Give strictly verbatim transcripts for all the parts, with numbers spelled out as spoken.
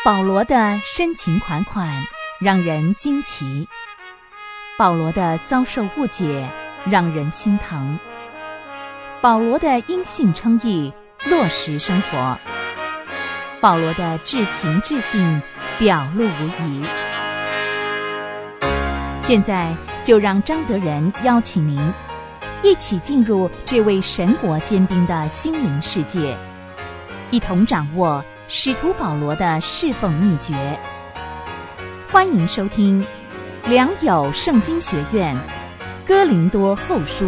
保罗的深情款款让人惊奇，保罗的遭受误解让人心疼，保罗的因信称义落实生活，保罗的至情至性表露无遗。现在就让张德仁邀请您一起进入这位神国坚冰的心灵世界，一同掌握使徒保罗的侍奉秘诀。欢迎收听良友圣经学院哥林多后书。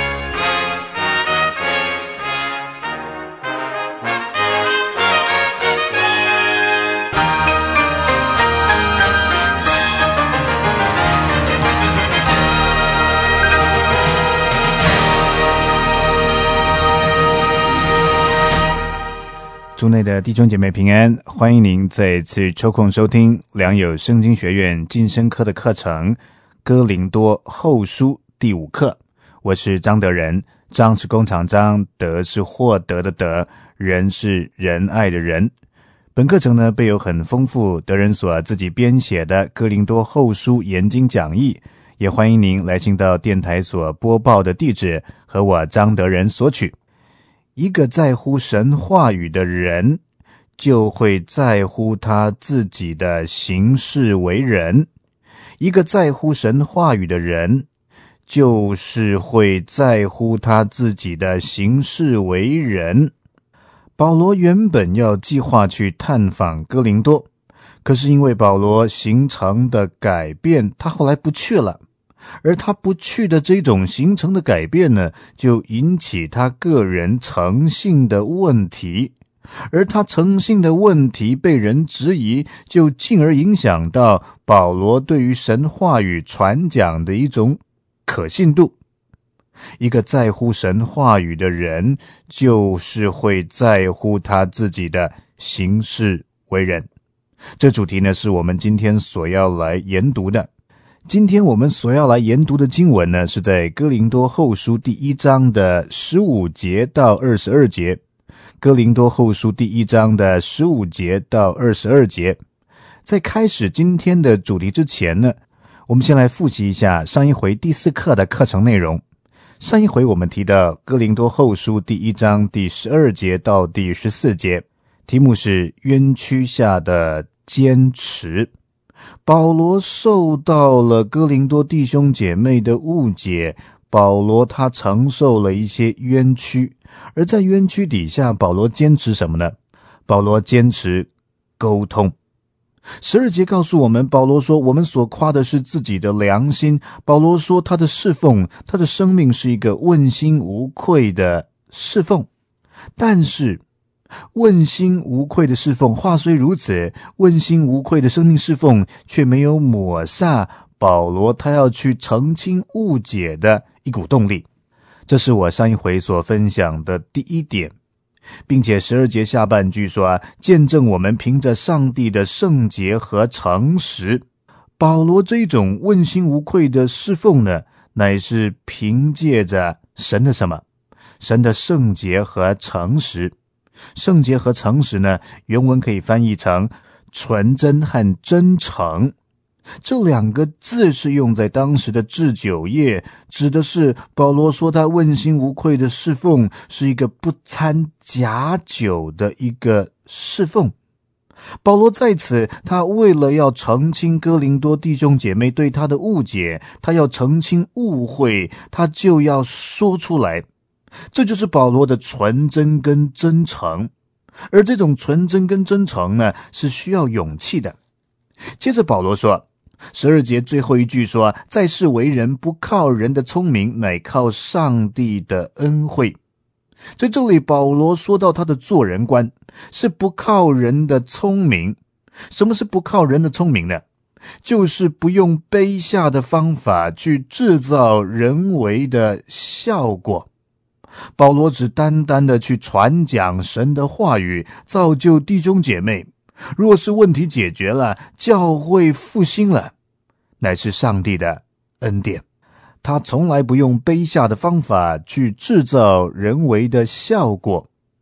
主内的弟兄姐妹平安，欢迎您再次抽空收听良友圣经学院晋升科的课程哥林多后书第五课。我是张德仁，张是工厂张，德是获得的德，仁是仁爱的仁。本课程呢备有很丰富德仁所自己编写的哥林多后书研经讲义，也欢迎您来信到电台所播报的地址和我张德仁索取。一个在乎神话语的人，就会在乎他自己的行事为人。一个在乎神话语的人，就是会在乎他自己的行事为人。保罗原本要计划去探访哥林多，可是因为保罗行程的改变，他后来不去了。而他不去的这种形成的改变呢，就引起他个人诚信的问题，而他诚信的问题被人质疑，就进而影响到保罗对于神话语传讲的一种可信度。一个在乎神话语的人，就是会在乎他自己的行事为人。这主题呢，是我们今天所要来研读的。今天我们所要来研读的经文呢，是在哥林多后书第一章的十五节到二十二节。哥林多后书第一章的十五节到二十二节。在开始今天的主题之前呢，我们先来复习一下上一回第四课的课程内容。上一回我们提到哥林多后书第一章第十二节到第十四节，题目是冤屈下的坚持。保罗受到了哥林多弟兄姐妹的误解，保罗他承受了一些冤屈，而在冤屈底下，保罗坚持什么呢？保罗坚持沟通。十二节告诉我们，保罗说我们所夸的是自己的良心。保罗说他的侍奉，他的生命是一个问心无愧的侍奉。但是问心无愧的侍奉，话虽如此，问心无愧的生命侍奉却没有抹煞保罗他要去澄清误解的一股动力。这是我上一回所分享的第一点，并且十二节下半句说啊，见证我们凭着上帝的圣洁和诚实。保罗这种问心无愧的侍奉呢，乃是凭借着神的什么？神的圣洁和诚实。圣洁和诚实呢，原文可以翻译成纯真和真诚。这两个字是用在当时的置酒业，指的是保罗说他问心无愧的侍奉是一个不掺假酒的一个侍奉。保罗在此，他为了要澄清哥林多弟兄姐妹对他的误解，他要澄清误会，他就要说出来。这就是保罗的纯真跟真诚，而这种纯真跟真诚呢，是需要勇气的。接着保罗说，十二节最后一句说，在世为人不靠人的聪明，乃靠上帝的恩惠。在这里保罗说到他的做人观是不靠人的聪明。什么是不靠人的聪明呢？就是不用卑下的方法去制造人为的效果。保罗只单单的去传讲神的话语，造就弟兄姐妹。若是问题解决了，教会复兴了，乃是上帝的恩典。他从来不用卑下的方法去制造人为的效果。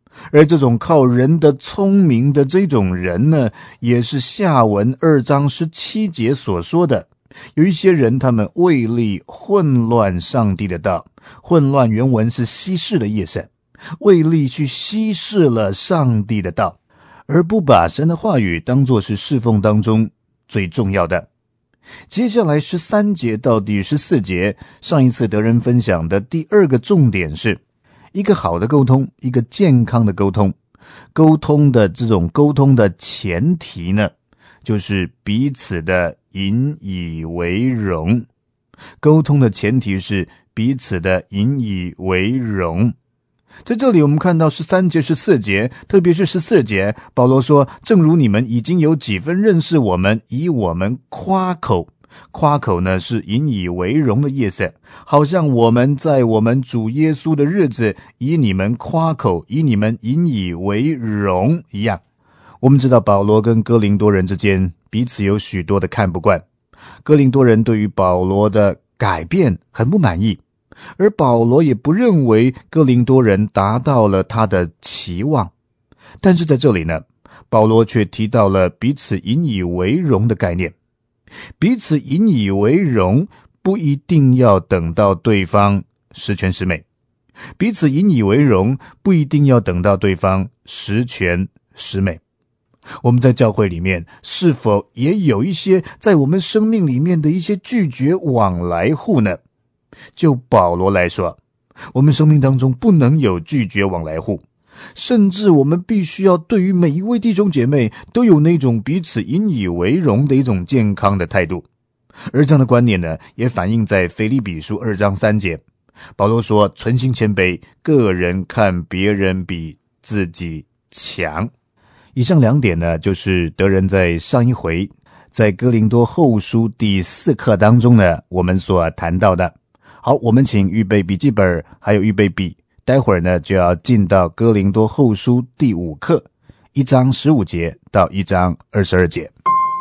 而这种靠人的聪明的这种人呢，也是下文二章十七节所说的，有一些人他们为利混乱上帝的道，混乱原文是稀释的意思，为利去稀释了上帝的道，而不把神的话语当作是侍奉当中最重要的。接下来十三节到第十四节，上一次得人分享的第二个重点是一个好的沟通，一个健康的沟通。沟通的这种沟通的前提呢，就是彼此的引以为荣。沟通的前提是彼此的引以为荣。在这里我们看到十三节十四节，特别是十四节，保罗说，正如你们已经有几分认识我们，以我们夸口。夸口呢是引以为荣的意思，好像我们在我们主耶稣的日子以你们夸口，以你们引以为荣一样。我们知道保罗跟哥林多人之间彼此有许多的看不惯，哥林多人对于保罗的改变很不满意，而保罗也不认为哥林多人达到了他的期望。但是在这里呢，保罗却提到了彼此引以为荣的概念。彼此引以为荣不一定要等到对方十全十美，彼此引以为荣不一定要等到对方十全十美。我们在教会里面是否也有一些在我们生命里面的一些拒绝往来户呢？就保罗来说，我们生命当中不能有拒绝往来户，甚至我们必须要对于每一位弟兄姐妹都有那种彼此引以为荣的一种健康的态度。而这样的观念呢，也反映在腓立比书二章三节，保罗说，存心谦卑，个人看别人比自己强。以上两点呢，就是德仁在上一回在哥林多后书第四课当中呢，我们所谈到的。好，我们请预备笔记本还有预备笔，待会儿呢就要进到哥林多后书第五课，一章十五节到一章二十二节。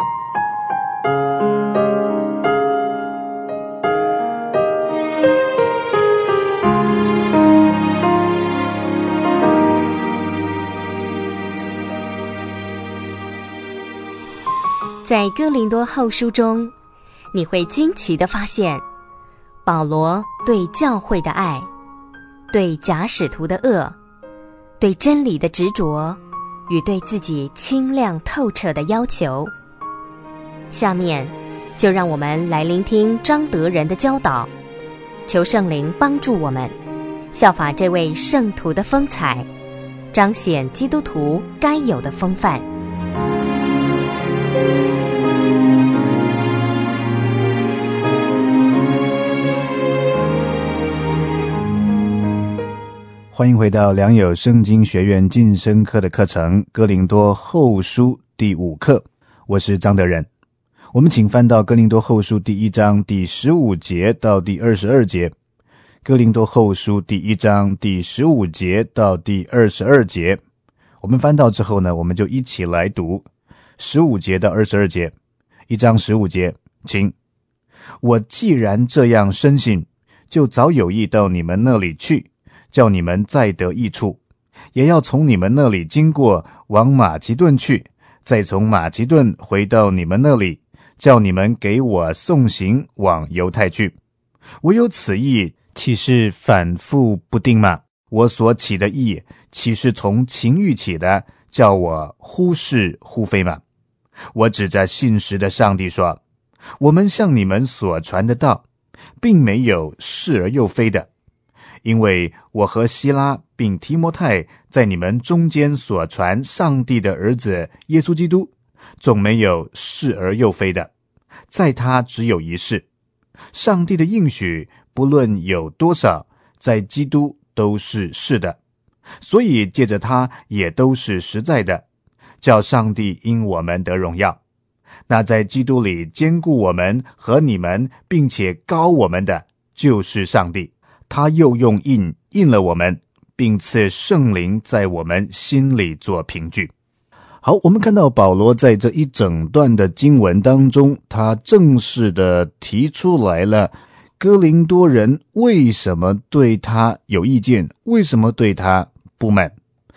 在哥林多后书中，你会惊奇地发现，保罗对教会的爱，对假使徒的恶，对真理的执着，与对自己清亮透彻的要求。下面就让我们来聆听张德仁的教导，求圣灵帮助我们效法这位圣徒的风采，彰显基督徒该有的风范。 欢迎回到良友圣经学院晋升课的课程，哥林多后书第五课，我是张德仁。我们请翻到哥林多后书第一章第十五节到第二十二节。哥林多后书第一章第十五节到第二十二节，我们翻到之后呢，我们就一起来读十五节到二十二节。一章十五节，请。我既然这样深信，就早有意到你们那里去，叫你们再得益处，也要从你们那里经过，往马其顿去，再从马其顿回到你们那里，叫你们给我送行往犹太去。我有此意，岂是反复不定吗？我所起的意，岂是从情欲起的，叫我忽是忽非吗？我指着信实的上帝说，我们向你们所传的道，并没有是而又非的，因为我和希拉并提摩太在你们中间所传上帝的儿子耶稣基督，总没有是而又非的，在他只有一是。上帝的应许不论有多少，在基督都是是的，所以借着他也都是实在的，叫上帝因我们得荣耀。那在基督里坚固我们和你们，并且膏我们的，就是上帝。他又用印印了我们，并赐圣灵在我们心里做凭据。好，我们看到保罗在这一整段的经文当中，他正式的提出来了哥林多人为什么对他有意见，为什么对他不满。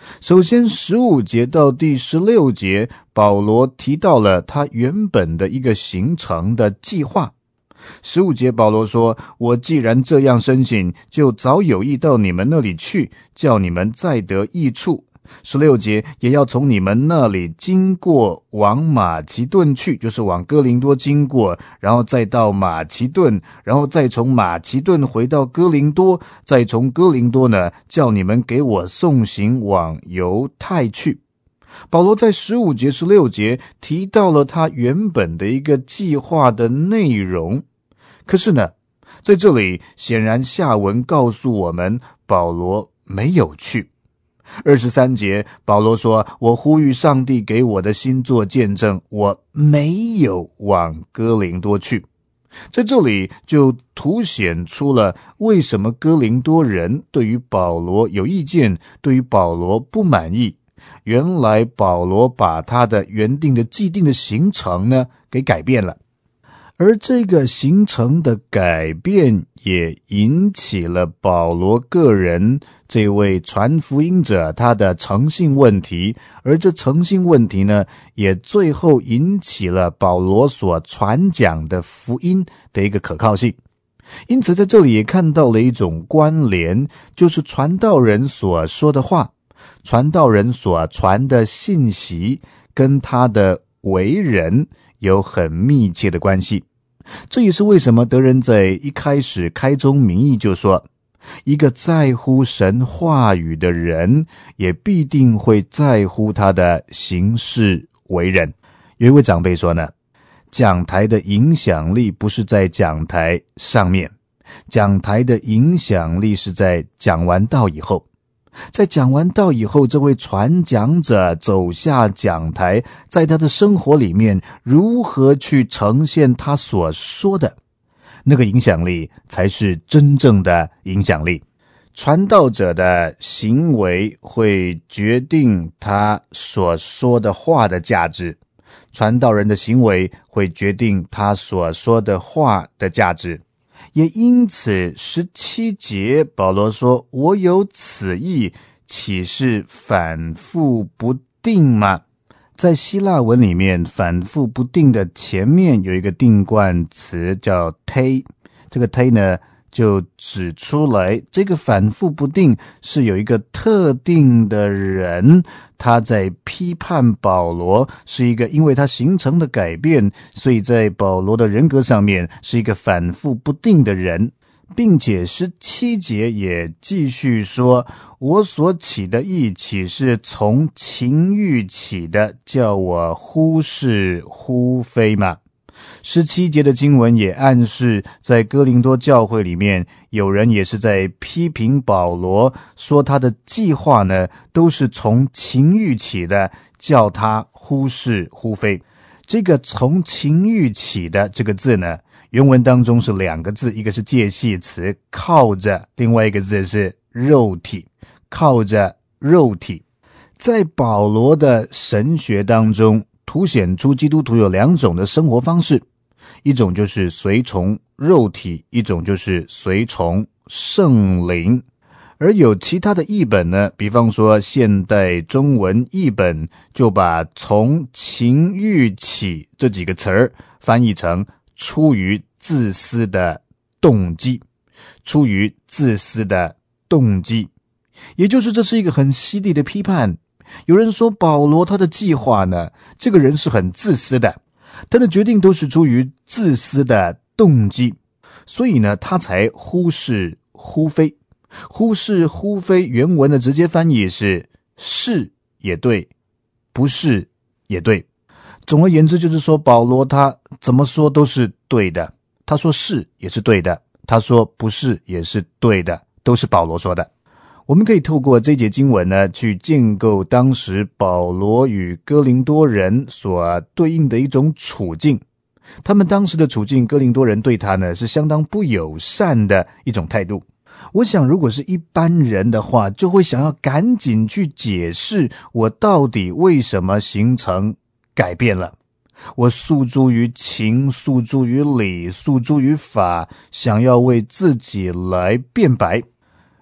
首先十五节到第十六节，保罗提到了他原本的一个行程的计划。十五节保罗说，我既然这样深信，就早有意到你们那里去，叫你们再得益处。十六节也要从你们那里经过往马其顿去，就是往哥林多经过，然后再到马其顿，然后再从马其顿回到哥林多，再从哥林多呢，叫你们给我送行往犹太去。保罗在十五节十六节提到了他原本的一个计划的内容，可是呢，在这里显然下文告诉我们，保罗没有去。二十三节保罗说，我呼吁上帝给我的心做见证，我没有往哥林多去。在这里就凸显出了为什么哥林多人对于保罗有意见，对于保罗不满意。原来保罗把他的原定的既定的行程呢给改变了，而这个行程的改变也引起了保罗个人这位传福音者他的诚信问题，而这诚信问题呢，也最后引起了保罗所传讲的福音的一个可靠性。因此在这里也看到了一种关联，就是传道人所说的话，传道人所传的信息跟他的为人有很密切的关系。这也是为什么德仁在一开始开宗明义就说，一个在乎神话语的人也必定会在乎他的行事为人。有一位长辈说呢，讲台的影响力不是在讲台上面，讲台的影响力是在讲完道以后。在讲完道以后，这位传讲者走下讲台，在他的生活里面如何去呈现他所说的，那个影响力才是真正的影响力。传道者的行为会决定他所说的话的价值，传道人的行为会决定他所说的话的价值。也因此十七节保罗说，我有此意，岂是反复不定吗？在希腊文里面，反复不定的前面有一个定冠词叫 te， 这个 te 呢就指出来，这个反复不定是有一个特定的人，他在批判保罗，是一个因为他形成的改变，所以在保罗的人格上面是一个反复不定的人。并且十七节也继续说，我所起的意岂是从情欲起的，叫我忽是忽非吗？十七节的经文也暗示，在哥林多教会里面，有人也是在批评保罗，说他的计划呢都是从情欲起的，叫他忽是忽非。这个从情欲起的这个字呢，原文当中是两个字，一个是介系词靠着，另外一个字是肉体，靠着肉体。在保罗的神学当中，凸显出基督徒有两种的生活方式，一种就是随从肉体，一种就是随从圣灵。而有其他的译本呢，比方说现代中文译本就把从情欲起这几个词儿翻译成出于自私的动机，出于自私的动机，也就是这是一个很犀利的批判。有人说保罗他的计划呢，这个人是很自私的，他的决定都是出于自私的动机，所以呢他才忽是忽非。忽是忽非原文的直接翻译是是也对，不是也对。总而言之就是说，保罗他怎么说都是对的，他说是也是对的，他说不是也是对的，都是保罗说的。我们可以透过这节经文呢，去建构当时保罗与哥林多人所对应的一种处境。他们当时的处境，哥林多人对他呢是相当不友善的一种态度。我想如果是一般人的话，就会想要赶紧去解释我到底为什么行程改变了，我诉诸于情，诉诸于理，诉诸于法，想要为自己来辩白。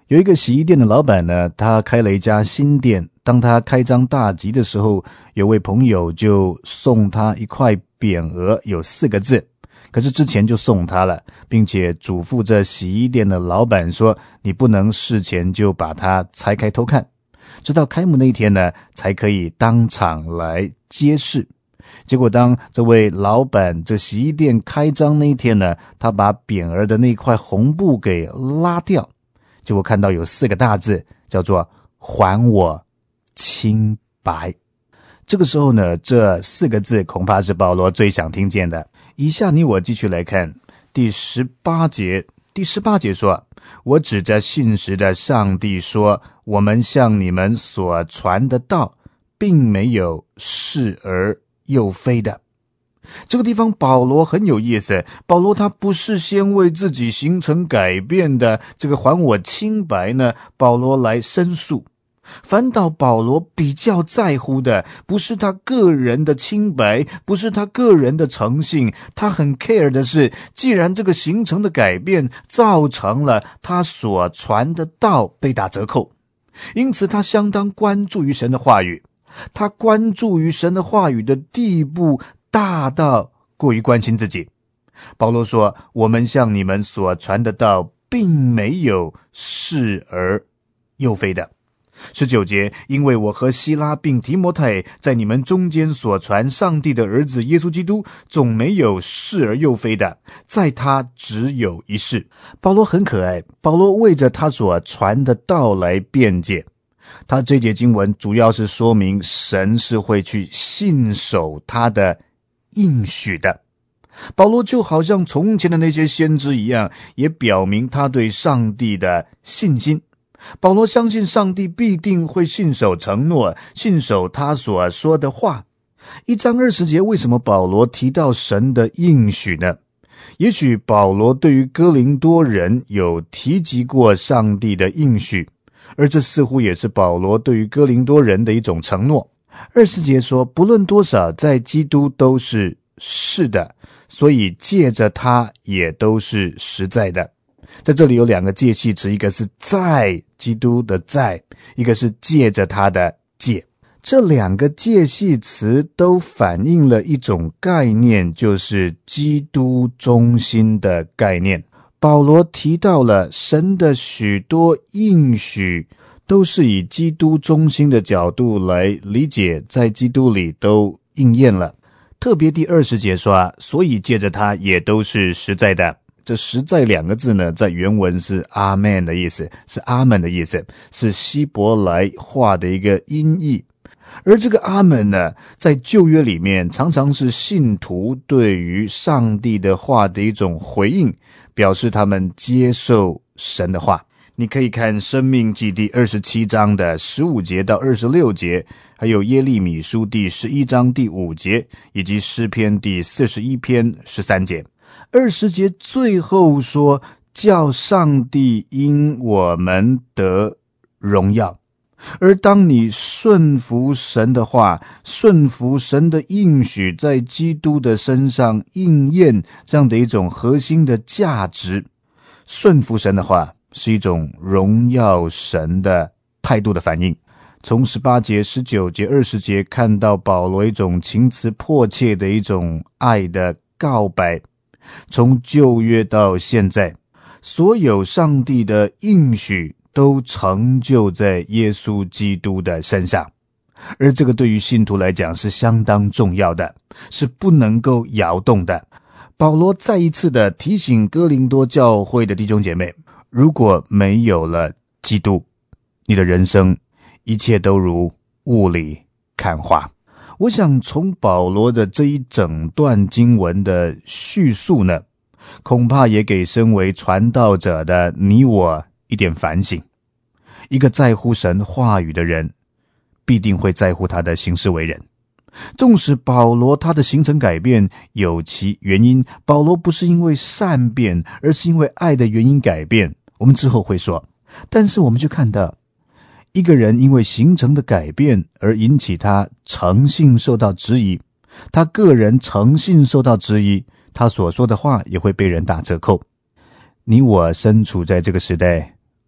有一个洗衣店的老板呢，他开了一家新店，当他开张大吉的时候，有位朋友就送他一块匾额，有四个字，可是之前就送他了，并且嘱咐着洗衣店的老板说，你不能事前就把它拆开偷看，直到开幕那一天呢，才可以当场来揭示。结果当这位老板这洗衣店开张那一天呢，他把匾额的那块红布给拉掉，结果看到有四个大字，叫做还我清白。这个时候呢，这四个字恐怕是保罗最想听见的。以下你我继续来看第十八节。第十八节说，我指着信实的上帝说，我们向你们所传的道并没有是而又非的。这个地方保罗很有意思，保罗他不是先为自己形成改变的这个还我清白呢，保罗来申诉，反倒保罗比较在乎的不是他个人的清白，不是他个人的诚信，他很 care 的是，既然这个形成的改变造成了他所传的道被打折扣，因此他相当关注于神的话语，他关注于神的话语的地步大到过于关心自己。保罗说，我们向你们所传的道并没有是而又非的。十九节，因为我和希拉并提摩太在你们中间所传上帝的儿子耶稣基督，总没有是而又非的，在他只有一是。保罗很可爱，保罗为着他所传的道来辩解。他这节经文主要是说明神是会去信守他的应许的。保罗就好像从前的那些先知一样，也表明他对上帝的信心。保罗相信上帝必定会信守承诺，信守他所说的话。一章二十节，为什么保罗提到神的应许呢？也许保罗对于哥林多人有提及过上帝的应许，而这似乎也是保罗对于哥林多人的一种承诺。二十节说，不论多少，在基督都是是的，所以借着他也都是实在的。在这里有两个介系词，一个是在基督的在，一个是借着他的借。这两个介系词都反映了一种概念，就是基督中心的概念。保罗提到了神的许多应许都是以基督中心的角度来理解，在基督里都应验了。特别第二十节说，所以借着他也都是实在的。这实在两个字呢，在原文是阿们的意思，是阿门的意思，是希伯来话的一个音译。而这个阿门呢，在旧约里面常常是信徒对于上帝的话的一种回应，表示他们接受神的话。你可以看申命记第二十七章的十五节到二十六节，还有耶利米书第十一章第五节，以及诗篇第四十一篇十三节。二十节最后说，叫上帝因我们得荣耀。而当你顺服神的话，顺服神的应许，在基督的身上应验这样的一种核心的价值，顺服神的话是一种荣耀神的态度的反应。从十八节、十九节、二十节看到保罗一种情辞迫切的一种爱的告白。从旧约到现在，所有上帝的应许都成就在耶稣基督的身上，而这个对于信徒来讲是相当重要的，是不能够摇动的。保罗再一次的提醒哥林多教会的弟兄姐妹，如果没有了基督，你的人生一切都如雾里看花。我想从保罗的这一整段经文的叙述呢，恐怕也给身为传道者的你我一点反省。一个在乎神话语的人，必定会在乎他的行事为人。纵使保罗他的行程改变有其原因，保罗不是因为善变，而是因为爱的原因改变，我们之后会说。但是我们就看到一个人因为形成的改变而引起他诚信受到质疑，他个人诚信受到质疑，他所说的话也会被人打折扣。你我身处在这个时代，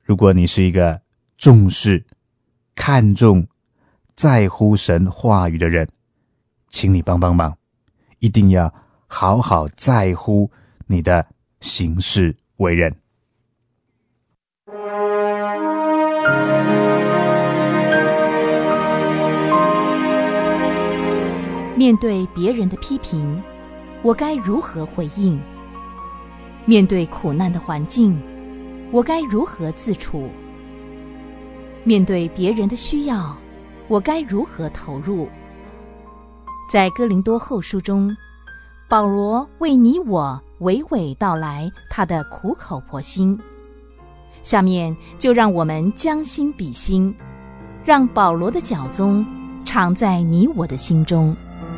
如果你是一个重视、看重、在乎神话语的人，请你帮帮忙，一定要好好在乎你的行事为人。 面对别人的批评，我该如何回应？面对苦难的环境，我该如何自处？面对别人的需要，我该如何投入？在哥林多后书中，保罗为你我娓娓道来他的苦口婆心。下面就让我们将心比心，让保罗的教宗常在你我的心中。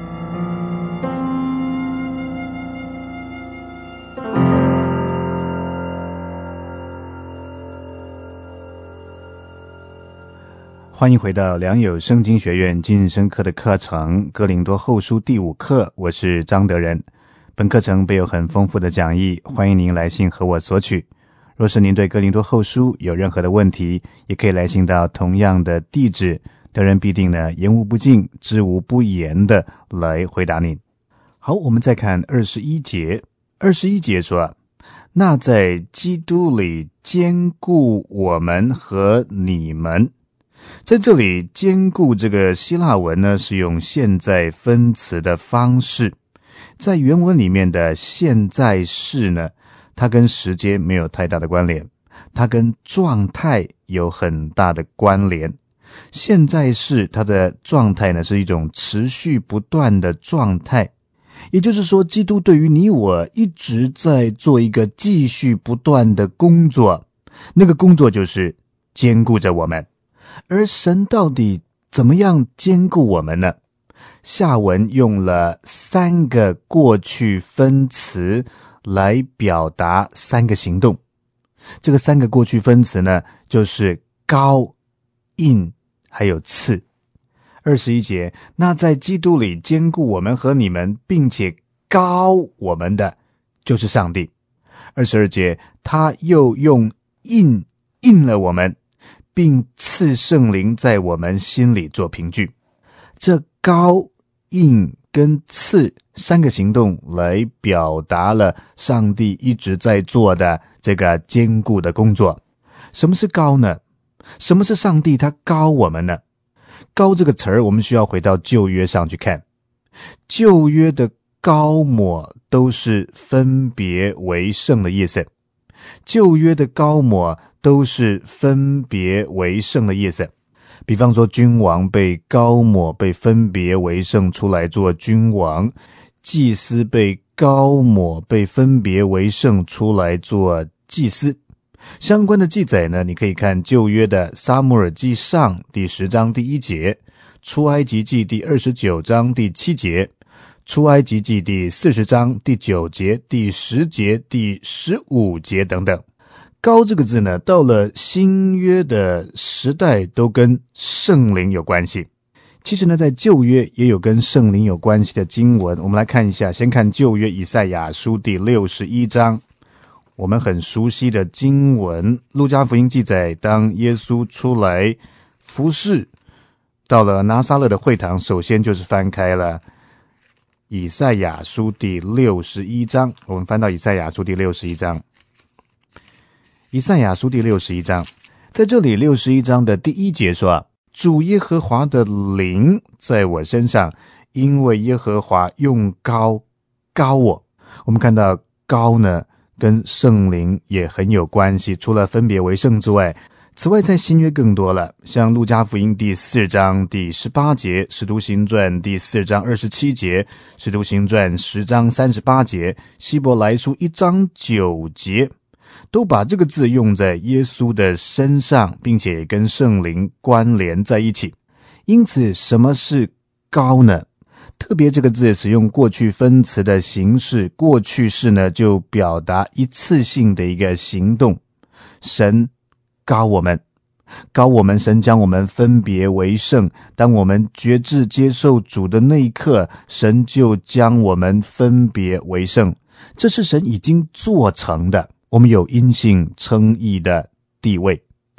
欢迎回到良友圣经学院今日生课的课程，哥林多后书第五课，我是张德仁。本课程备有很丰富的讲义，欢迎您来信和我索取。若是您对哥林多后书有任何的问题，也可以来信到同样的地址，德仁必定呢言无不尽、知无不言的来回答您。好，我们再看二十一节。二十一节说，那在基督里坚固我们和你们。在这里坚固这个希腊文呢，是用现在分词的方式。在原文里面的现在式呢，它跟时间没有太大的关联，它跟状态有很大的关联。现在式它的状态呢，是一种持续不断的状态，也就是说，基督对于你我一直在做一个继续不断的工作，那个工作就是坚固着我们。而神到底怎么样坚固我们呢？下文用了三个过去分词来表达三个行动。这个三个过去分词呢，就是膏、印还有赐。二十一节，那在基督里坚固我们和你们，并且膏我们的就是上帝。二十二节，他又用印印了我们，并赐圣灵在我们心里做凭据。这膏、印跟赐三个行动来表达了上帝一直在做的这个坚固的工作。什么是膏呢？什么是上帝他膏我们呢？膏这个词儿我们需要回到旧约上去看。旧约的膏抹都是分别为圣的意思。旧约的膏抹都是分别为圣的意思。比方说，君王被膏抹，被分别为圣出来做君王；祭司被膏抹，被分别为圣出来做祭司。相关的记载呢，你可以看旧约的撒母耳记上第十章第一节，出埃及记第二十九章第七节，出埃及记第四十章第九节、第十节、第十五节等等。膏这个字呢，到了新约的时代都跟圣灵有关系。其实呢，在旧约也有跟圣灵有关系的经文，我们来看一下。先看旧约以赛亚书第六十一章，我们很熟悉的经文。路加福音记载，当耶稣出来服侍，到了拿撒勒的会堂，首先就是翻开了以赛亚书第六十一章。我们翻到以赛亚书第六十一章。以赛亚书第六十一章，在这里六十一章的第一节说，主耶和华的灵在我身上，因为耶和华用膏膏我。我们看到膏呢跟圣灵也很有关系，除了分别为圣之外，此外在新约更多了，像路加福音第四章第十八节，使徒行传第四章二十七节，使徒行传十章三十八节，希伯来书一章九节，都把这个字用在耶稣的身上，并且也跟圣灵关联在一起。因此什么是膏呢？特别这个字使用过去分词的形式，过去式呢就表达一次性的一个行动。神膏我们，膏我们，神将我们分别为圣。当我们决志接受主的那一刻，神就将我们分别为圣。这是神已经做成的，我们有因信称义的地位。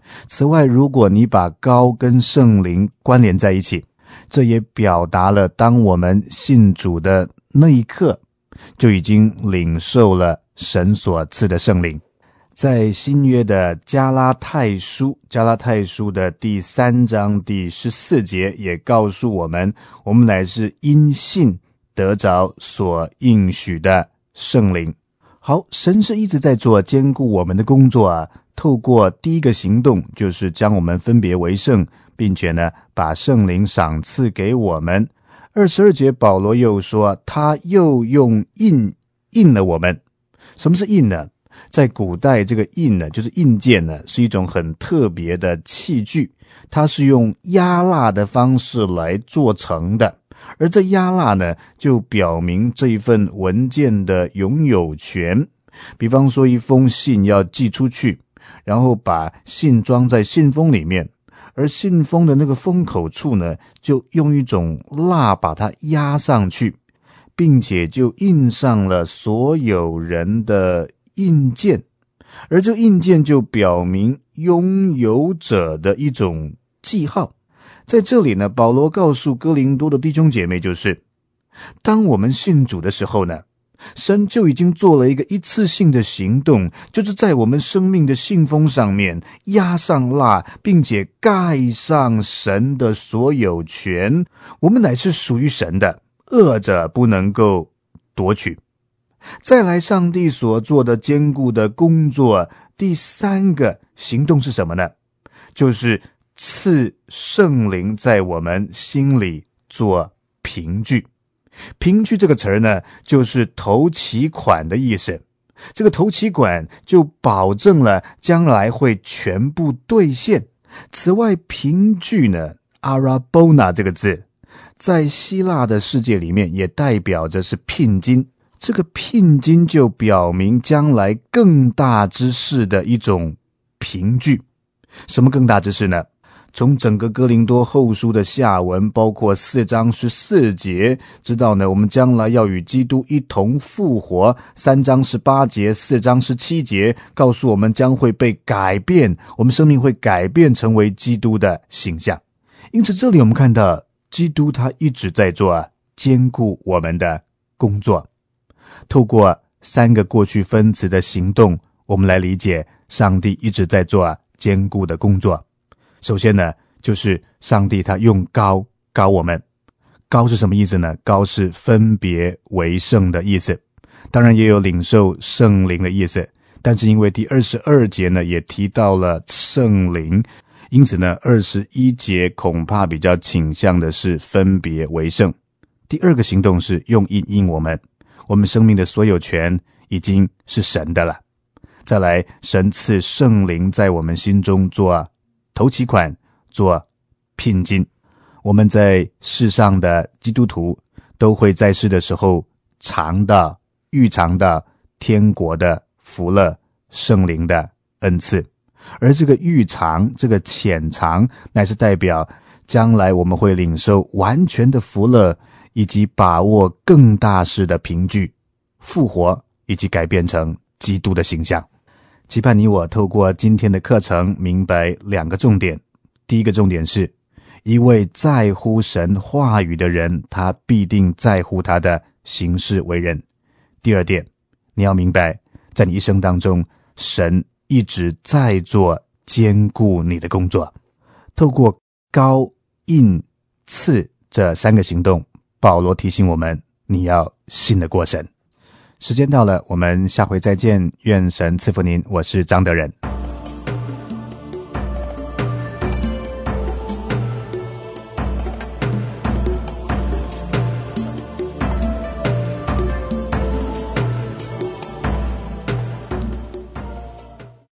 此外，如果你把膏跟圣灵关联在一起，这也表达了当我们信主的那一刻，就已经领受了神所赐的圣灵。在新约的加拉太书，加拉太书的第三章第十四节也告诉我们，我们乃是因信得着所应许的圣灵。好，神是一直在做坚固我们的工作啊，透过第一个行动，就是将我们分别为圣，并且呢，把圣灵赏赐给我们。二十二节保罗又说，他又用印印了我们。什么是印呢？在古代，这个印呢，就是印鉴呢，是一种很特别的器具，它是用压蜡的方式来做成的。而这压蜡呢，就表明这一份文件的拥有权。比方说，一封信要寄出去，然后把信装在信封里面，而信封的那个封口处呢，就用一种蜡把它压上去，并且就印上了所有人的印鉴，而这印鉴就表明拥有者的一种记号。在这里呢，保罗告诉哥林多的弟兄姐妹，就是当我们信主的时候呢，神就已经做了一个一次性的行动，就是在我们生命的信封上面压上蜡，并且盖上神的所有权。我们乃是属于神的，恶者不能够夺取。再来，上帝所做的坚固的工作，第三个行动是什么呢？就是赐圣灵在我们心里做凭据。凭据这个词儿呢，就是头期款的意思。这个头期款就保证了将来会全部兑现。此外，凭据呢 arabona 这个字，在希腊的世界里面也代表着是聘金。这个聘金就表明将来更大之事的一种凭据。什么更大之事呢？从整个哥林多后书的下文，包括四章十四节，知道呢，我们将来要与基督一同复活。三章十八节，四章十七节，告诉我们将会被改变，我们生命会改变成为基督的形象。因此，这里我们看到基督他一直在做坚固我们的工作。透过三个过去分词的行动，我们来理解上帝一直在做坚固的工作。首先呢，就是上帝他用膏膏我们。膏是什么意思呢？膏是分别为圣的意思，当然也有领受圣灵的意思。但是因为第二十二节呢也提到了圣灵，因此呢二十一节恐怕比较倾向的是分别为圣。第二个行动是用印印我们，我们生命的所有权已经是神的了。再来，神赐圣灵在我们心中做头期款，做聘金。我们在世上的基督徒都会在世的时候尝到预尝到天国的福乐，圣灵的恩赐。而这个预尝，这个浅尝，乃是代表将来我们会领受完全的福乐，以及把握更大事的凭据，复活以及改变成基督的形象。期盼你我透过今天的课程明白两个重点。第一个重点是，一位在乎神话语的人，他必定在乎他的行事为人。第二点，你要明白，在你一生当中，神一直在做坚固你的工作。透过膏、印、赐这三个行动，保罗提醒我们，你要信得过神。时间到了，我们下回再见，愿神赐福您。我是张德仁。